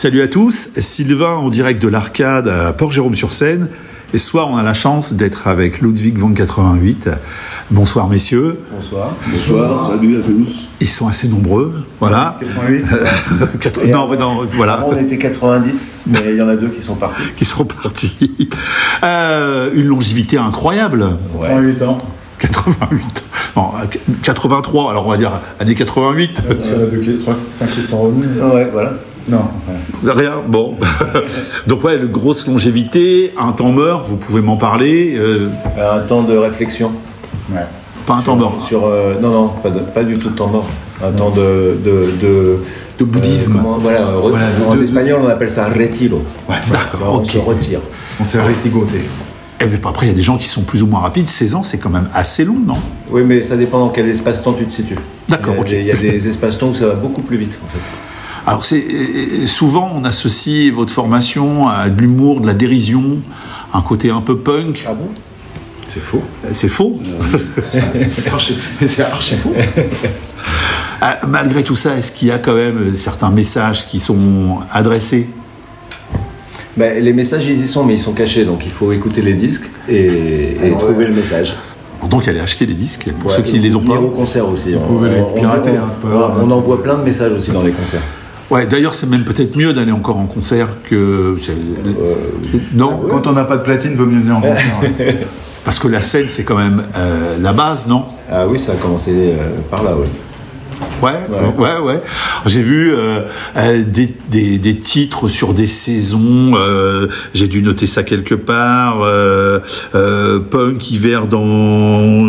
Salut à tous, Sylvain en direct de l'Arcade à Port-Jérôme-sur-Seine. Et ce soir, on a la chance d'être avec Ludwig von 88. Bonsoir messieurs. Bonsoir. Bonsoir, salut à tous. Ils sont assez nombreux, voilà. 88. Non, voilà. Avant, on était 90, mais il y en a deux qui sont partis. Qui sont partis. Une longévité incroyable. Ouais. 88 ans. 88. Non, 83, alors on va dire années 88. Il y en a deux qui 5 qui sont revenus. Ouais, voilà. Non. Rien, bon. Donc ouais, une grosse longévité, un temps mort, vous pouvez m'en parler. Un temps de réflexion. Ouais. Pas un temps mort. Non, pas du tout de temps mort. Un temps de bouddhisme. En espagnol, on appelle ça retiro. Ouais, d'accord, On ok. se retire. On s'est retigoté. Et puis après, il y a des gens qui sont plus ou moins rapides. 16 ans, c'est quand même assez long, non? Oui, mais ça dépend dans quel espace-temps tu te situes. D'accord, Il y a des espaces-temps où ça va beaucoup plus vite, en fait. Alors, souvent, on associe votre formation à de l'humour, de la dérision, un côté un peu punk. Ah bon? C'est faux. C'est faux. Mais c'est archi faux. Malgré tout ça, est-ce qu'il y a quand même certains messages qui sont adressés? Les messages, ils y sont, mais ils sont cachés. Donc, il faut écouter les disques et trouver le message. Donc, allez acheter les disques pour ceux qui ne les ont pas. Venir au concert aussi. Vous pouvez les pirater, hein, c'est pas grave. On envoie plein de messages aussi dans les concerts. Ouais, d'ailleurs, c'est même peut-être mieux d'aller encore en concert que. Non, Quand on n'a pas de platine, vaut mieux venir en concert. parce que la scène, c'est quand même la base, non? Ah oui, ça a commencé par là, oui. Ouais. J'ai vu des titres sur des saisons. J'ai dû noter ça quelque part. Punk hiver dans.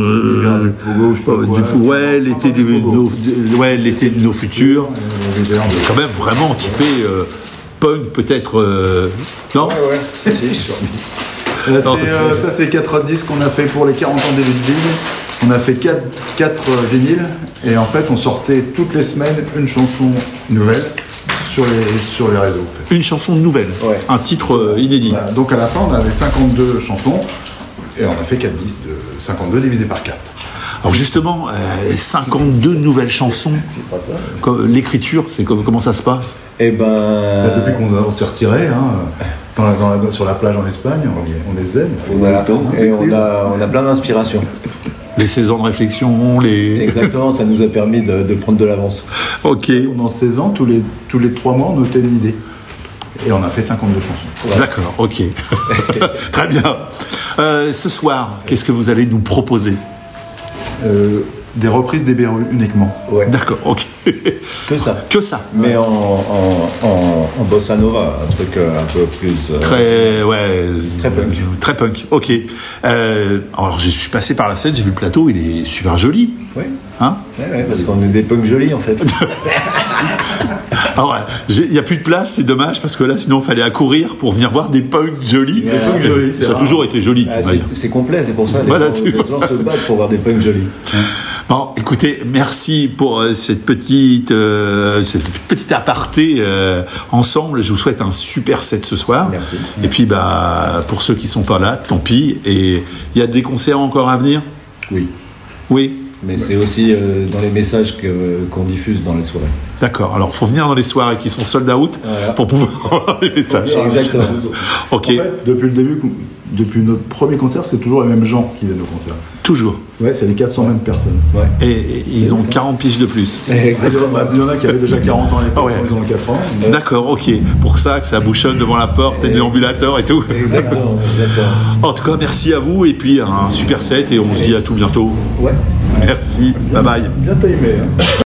L'été de nos futurs. Quand même vraiment typé punk peut-être. Non. Ouais. Ça, c'est 4 disques qu'on a fait pour les 40 ans des vinyles. On a fait 4 vinyles et en fait on sortait toutes les semaines une chanson nouvelle sur les réseaux. En fait. Une chanson nouvelle, Ouais. un titre inédit. Voilà. Donc à la fin on avait 52 chansons et on a fait 4 disques de 52 divisé par 4. Alors justement, 52 nouvelles chansons. C'est pas ça. L'écriture, c'est comment ça se passe? Eh Depuis qu'on s'est retiré sur la plage en Espagne, on est zen. voilà. Et on a plein d'inspiration. Les 16 ans de réflexion, Exactement, ça nous a permis de prendre de l'avance. Ok. Pendant 16 ans, tous les 3 mois, on notait une idée. Et on a fait 52 chansons. Ouais. D'accord, ok. Très bien. Ce soir, qu'est-ce que vous allez nous proposer? Des reprises des Berus uniquement. Ouais. D'accord, ok. Que ça. Que ça. Mais en bossa nova, un truc un peu plus. Très punk. Très punk, ok. Alors, je suis passé par la scène, j'ai vu le plateau, il est super joli. Oui. Hein? Ouais, parce qu'on est des punks jolis en fait. Alors, il n'y a plus de place, c'est dommage, parce que là, sinon, il fallait accourir pour venir voir des punks jolis. Des punks jolis, Ça a toujours été joli. Ah, c'est complet, c'est pour ça. Les Voilà, gens c'est- se battent pour voir des punks jolis. Bon, écoutez, merci pour cette petite aparté ensemble. Je vous souhaite un super set ce soir. Merci. Et puis, pour ceux qui sont pas là, tant pis. Et il y a des concerts encore à venir? Oui. Oui. Mais c'est aussi dans les messages qu'on diffuse dans les soirées. D'accord. Alors, faut venir dans les soirées qui sont sold out Voilà. pour pouvoir avoir les messages. Exactement. Ok. En fait, depuis le début, depuis notre premier concert, c'est toujours les mêmes gens qui viennent au concert. Toujours. Ouais, c'est les 400 mêmes personnes. Ouais. Et ils ont 40 piges de plus. Exactement. Il y en a qui avaient déjà 40 ans à l'époque, Ah ouais. ils ont 4 ans. D'accord, ok. Pour ça que ça bouchonne devant la porte, des déambulateurs et tout. Exactement. En tout cas, merci à vous et puis un super set et on se dit à tout bientôt. Ouais. Merci, bye bye. Bien timé. Hein.